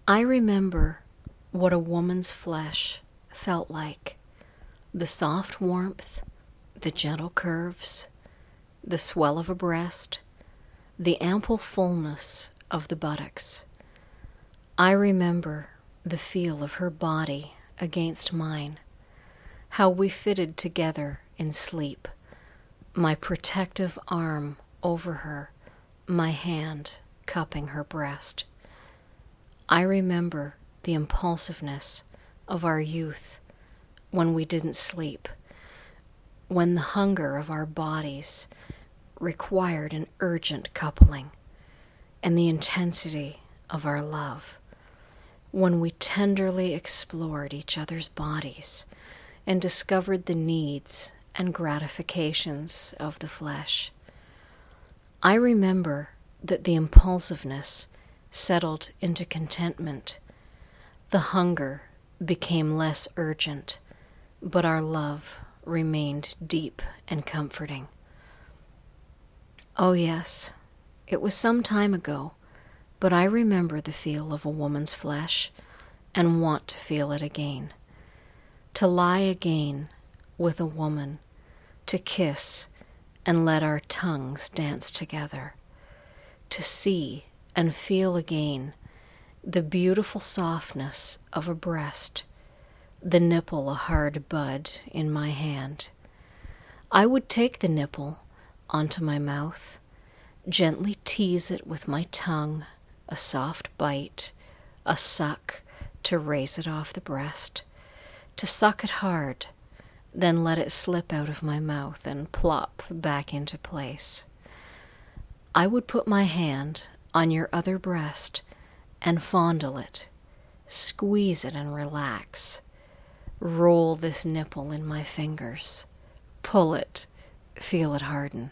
I remember what a woman's flesh felt like. The soft warmth, the gentle curves, the swell of a breast, the ample fullness of the buttocks. I remember the feel of her body against mine, how we fitted together in sleep, my protective arm over her, my hand cupping her breast. I remember the impulsiveness of our youth when we didn't sleep, when the hunger of our bodies required an urgent coupling, and the intensity of our love, when we tenderly explored each other's bodies and discovered the needs and gratifications of the flesh. I remember that the impulsiveness settled into contentment. The hunger became less urgent, but our love remained deep and comforting. Oh yes, it was some time ago, but I remember the feel of a woman's flesh and want to feel it again. To lie again with a woman, to kiss and let our tongues dance together, to see and feel again the beautiful softness of a breast, the nipple a hard bud in my hand. I would take the nipple onto my mouth, gently tease it with my tongue, a soft bite, a suck to raise it off the breast, to suck it hard, then let it slip out of my mouth and plop back into place. I would put my hand on your other breast and fondle it, squeeze it and relax. Roll this nipple in my fingers, pull it, feel it harden.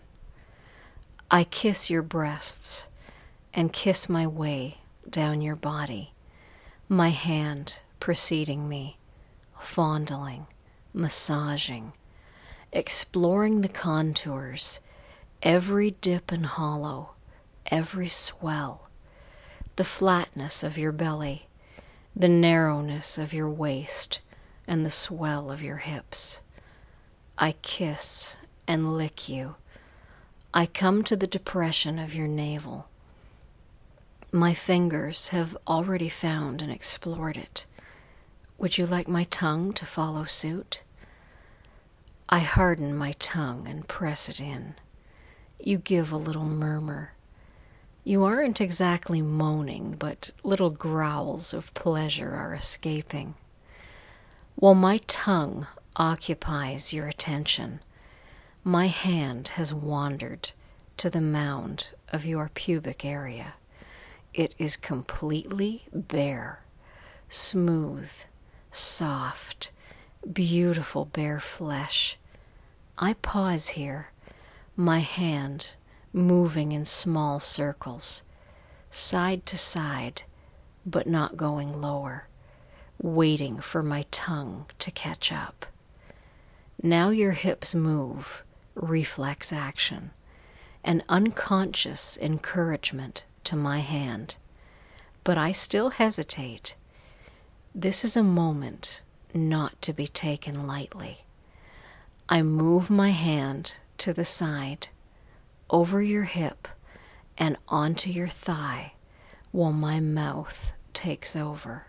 I kiss your breasts and kiss my way down your body, my hand preceding me, fondling, massaging, exploring the contours, every dip and hollow, every swell, the flatness of your belly, the narrowness of your waist, and the swell of your hips. I kiss and lick you. I come to the depression of your navel. My fingers have already found and explored it. Would you like my tongue to follow suit? I harden my tongue and press it in. You give a little murmur. You aren't exactly moaning, but little growls of pleasure are escaping. While my tongue occupies your attention, my hand has wandered to the mound of your pubic area. It is completely bare, smooth, soft, beautiful bare flesh. I pause here, my hand moving in small circles, side to side, but not going lower, waiting for my tongue to catch up. Now your hips move, reflex action, an unconscious encouragement to my hand, but I still hesitate. This is a moment not to be taken lightly. I move my hand to the side, over your hip, and onto your thigh, while my mouth takes over.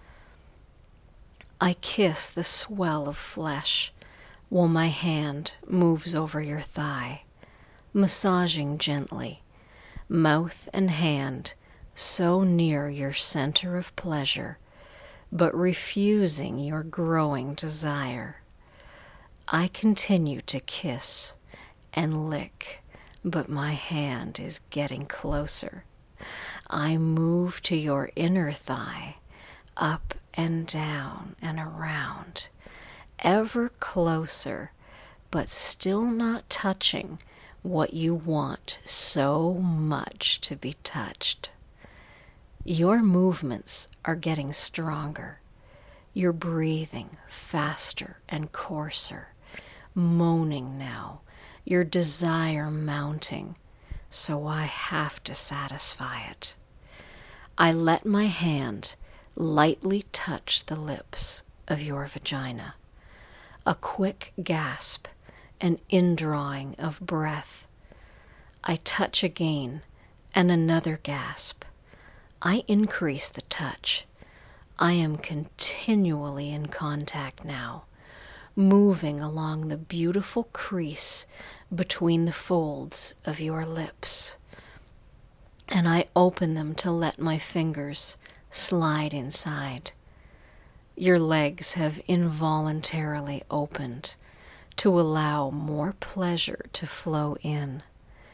I kiss the swell of flesh, while my hand moves over your thigh, massaging gently, mouth and hand so near your center of pleasure, but refusing your growing desire. I continue to kiss and lick, but my hand is getting closer. I move to your inner thigh, up and down and around, ever closer, but still not touching what you want so much to be touched. Your movements are getting stronger. You're breathing faster and coarser, moaning now, your desire mounting, so I have to satisfy it. I let my hand lightly touch the lips of your vagina. A quick gasp, an indrawing of breath. I touch again, and another gasp. I increase the touch. I am continually in contact now, moving along the beautiful crease between the folds of your lips. And I open them to let my fingers slide inside. Your legs have involuntarily opened to allow more pleasure to flow in.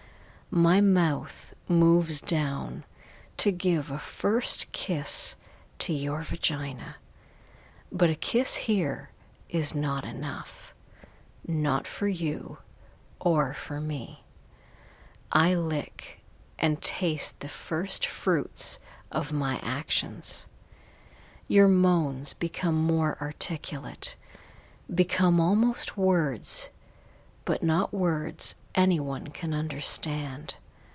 My mouth moves down to give a first kiss to your vagina. But a kiss here is not enough. Not for you or for me. I lick and taste the first fruits of my actions. Your moans become more articulate, become almost words, but not words anyone can understand.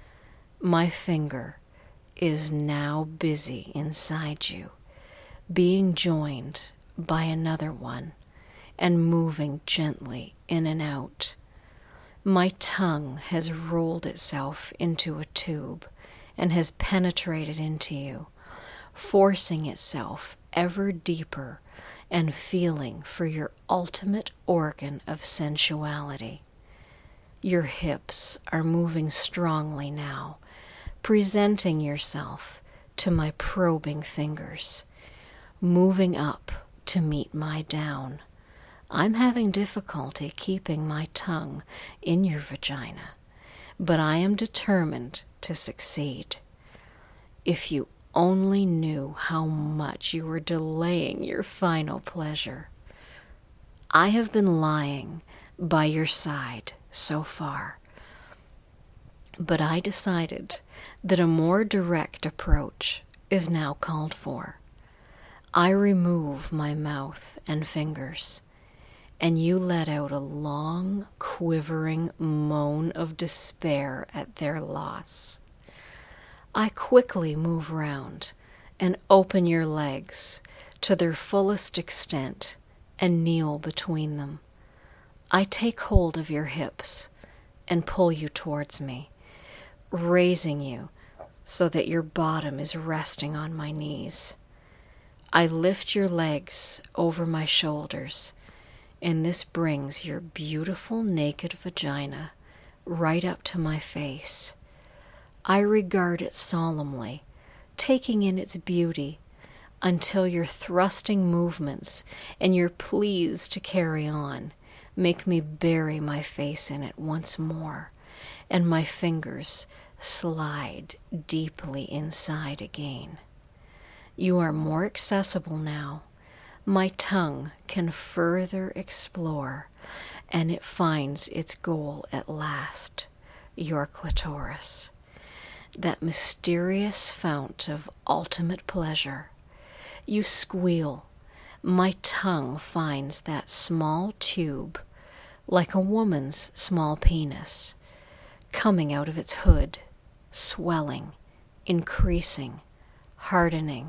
My finger is now busy inside you, being joined by another one and moving gently in and out. My tongue has rolled itself into a tube and has penetrated into you, forcing itself ever deeper and feeling for your ultimate organ of sensuality. Your hips are moving strongly now, presenting yourself to my probing fingers, moving up to meet my down. I'm having difficulty keeping my tongue in your vagina, but I am determined to succeed. If you only knew how much you were delaying your final pleasure. I have been lying by your side so far, but I decided that a more direct approach is now called for. I remove my mouth and fingers, and you let out a long, quivering moan of despair at their loss. I quickly move round and open your legs to their fullest extent and kneel between them. I take hold of your hips and pull you towards me, raising you so that your bottom is resting on my knees. I lift your legs over my shoulders, and this brings your beautiful naked vagina right up to my face. I regard it solemnly, taking in its beauty, until your thrusting movements and your pleas to carry on make me bury my face in it once more, and my fingers slide deeply inside again. You are more accessible now. My tongue can further explore, and it finds its goal at last, your clitoris. That mysterious fount of ultimate pleasure. You squeal. My tongue finds that small tube, like a woman's small penis, coming out of its hood, swelling, increasing, hardening.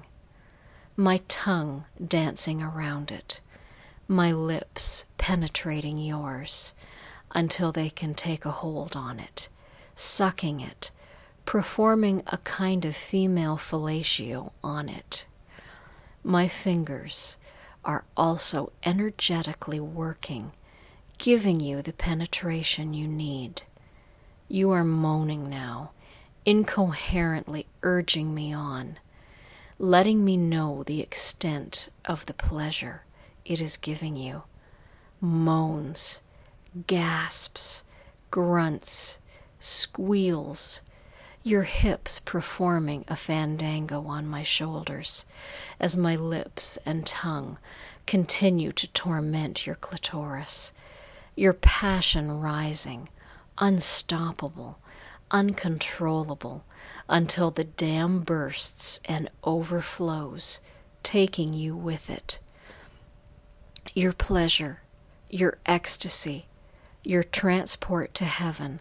My tongue dancing around it, my lips penetrating yours until they can take a hold on it, sucking it, performing a kind of female fellatio on it. My fingers are also energetically working, giving you the penetration you need. You are moaning now, incoherently urging me on, letting me know the extent of the pleasure it is giving you. Moans, gasps, grunts, squeals, your hips performing a fandango on my shoulders as my lips and tongue continue to torment your clitoris, your passion rising, unstoppable, uncontrollable, until the dam bursts and overflows, taking you with it. Your pleasure, your ecstasy, your transport to heaven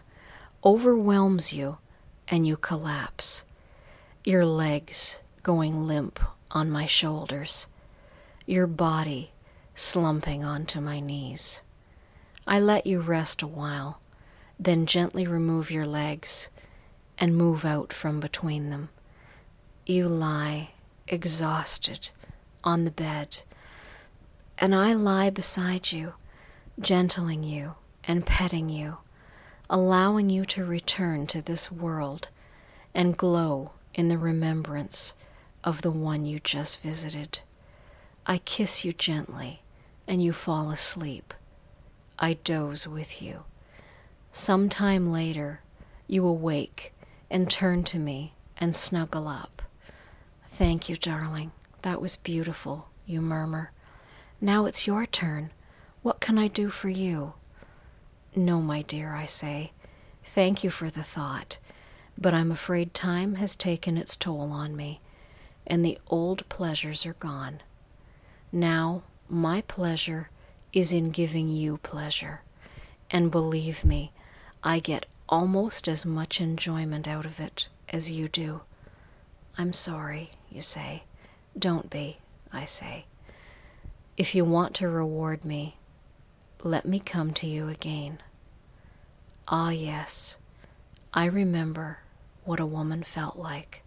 overwhelms you, and you collapse, your legs going limp on my shoulders, your body slumping onto my knees. I let you rest a while, then gently remove your legs and move out from between them. You lie, exhausted, on the bed, and I lie beside you, gentling you and petting you, allowing you to return to this world and glow in the remembrance of the one you just visited. I kiss you gently, and you fall asleep. I doze with you. Some time later, you awake and turn to me and snuggle up. "Thank you, darling. That was beautiful," you murmur. "Now it's your turn. What can I do for you?" "No, my dear," I say. "Thank you for the thought, but I'm afraid time has taken its toll on me, and the old pleasures are gone. Now my pleasure is in giving you pleasure, and believe me, I get almost as much enjoyment out of it as you do." "I'm sorry," you say. "Don't be," I say. "If you want to reward me, let me come to you again." Ah, yes, I remember what a woman felt like.